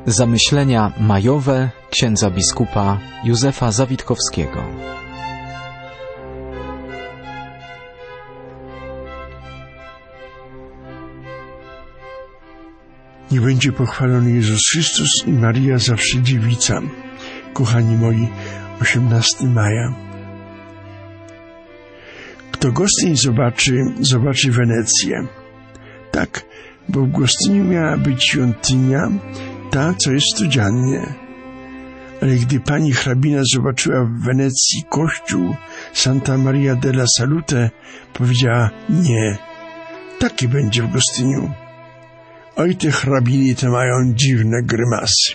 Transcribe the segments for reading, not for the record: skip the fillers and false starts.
Zamyślenia majowe księdza biskupa Józefa Zawitkowskiego. Niech będzie pochwalony Jezus Chrystus i Maria zawsze dziewica. Kochani moi, 18 maja. Kto Gostyń zobaczy Wenecję. Tak, bo w Gostyniu miała być świątynia, ta, co jest codziennie. Ale gdy pani hrabina zobaczyła w Wenecji kościół Santa Maria della Salute, powiedziała: nie, taki będzie w Gostyniu. Oj, te hrabiny te mają dziwne grymasy.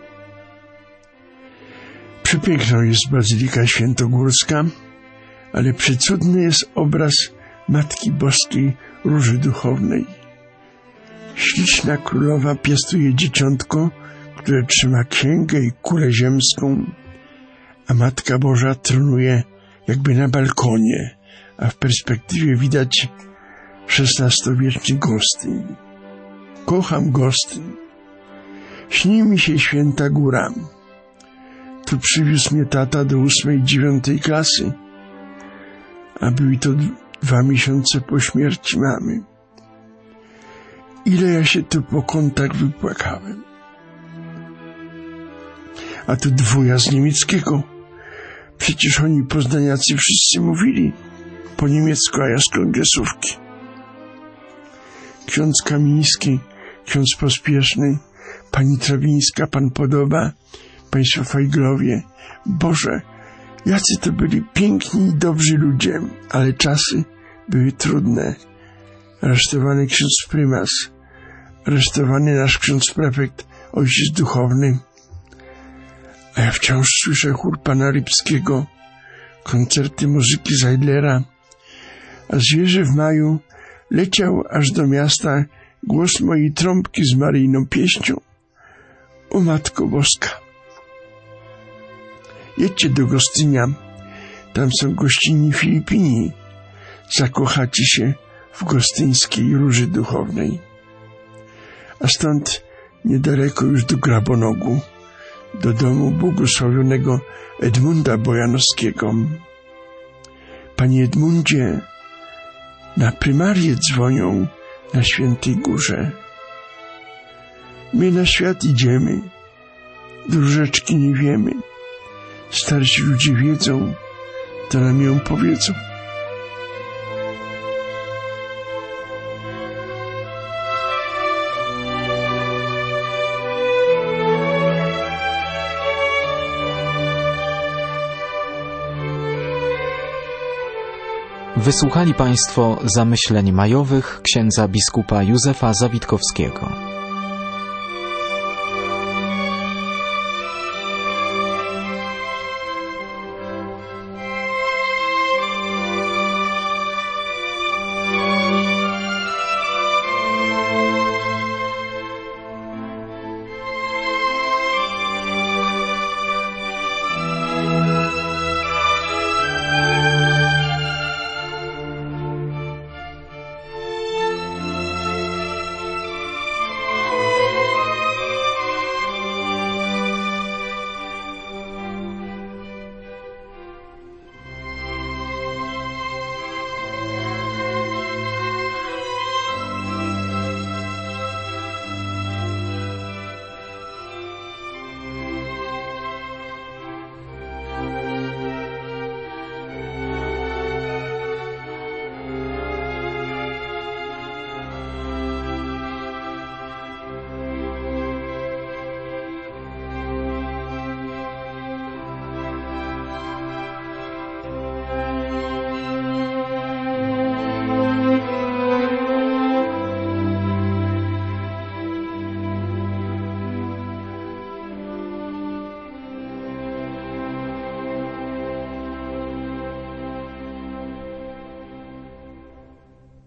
Przepiękną jest Bazylika Świętogórska, ale przecudny jest obraz Matki Boskiej Róży Duchownej. Śliczna królowa piastuje dzieciątko, które trzyma księgę i kulę ziemską, a Matka Boża tronuje jakby na balkonie, a w perspektywie widać XVI-wieczny Gostyń. Kocham Gostyń. Śni mi się Święta Góra. Tu przywiózł mnie tata do 8. i 9. klasy, a były to 2 miesiące po śmierci mamy. Ile ja się tu po kątach wypłakałem. A tu 2 z niemieckiego. Przecież oni poznaniacy wszyscy mówili po niemiecku, a ja z kongresówki. Ksiądz Kamiński, ksiądz Pospieszny, pani Trawińska, pan Podoba, państwo Fajglowie. Boże, jacy to byli piękni i dobrzy ludzie, ale czasy były trudne. Aresztowany ksiądz prymas, aresztowany nasz ksiądz prefekt, ojciec duchowny. A ja wciąż słyszę chór pana Rybskiego, koncerty muzyki Zajdlera, a z wieży w maju leciał aż do miasta głos mojej trąbki z maryjną pieśnią. O Matko Boska! Jedźcie do Gostynia, tam są gościnni Filipini. Zakochacie się w gostyńskiej Róży Duchownej. A stąd niedaleko już do Grabonogu, do domu błogosławionego Edmunda Bojanowskiego. Panie Edmundzie, na prymarię dzwonią na Świętej Górze. My na świat idziemy, dróżeczki nie wiemy. Starsi ludzie wiedzą, to nam ją powiedzą. Wysłuchali Państwo zamyśleń majowych księdza biskupa Józefa Zawitkowskiego.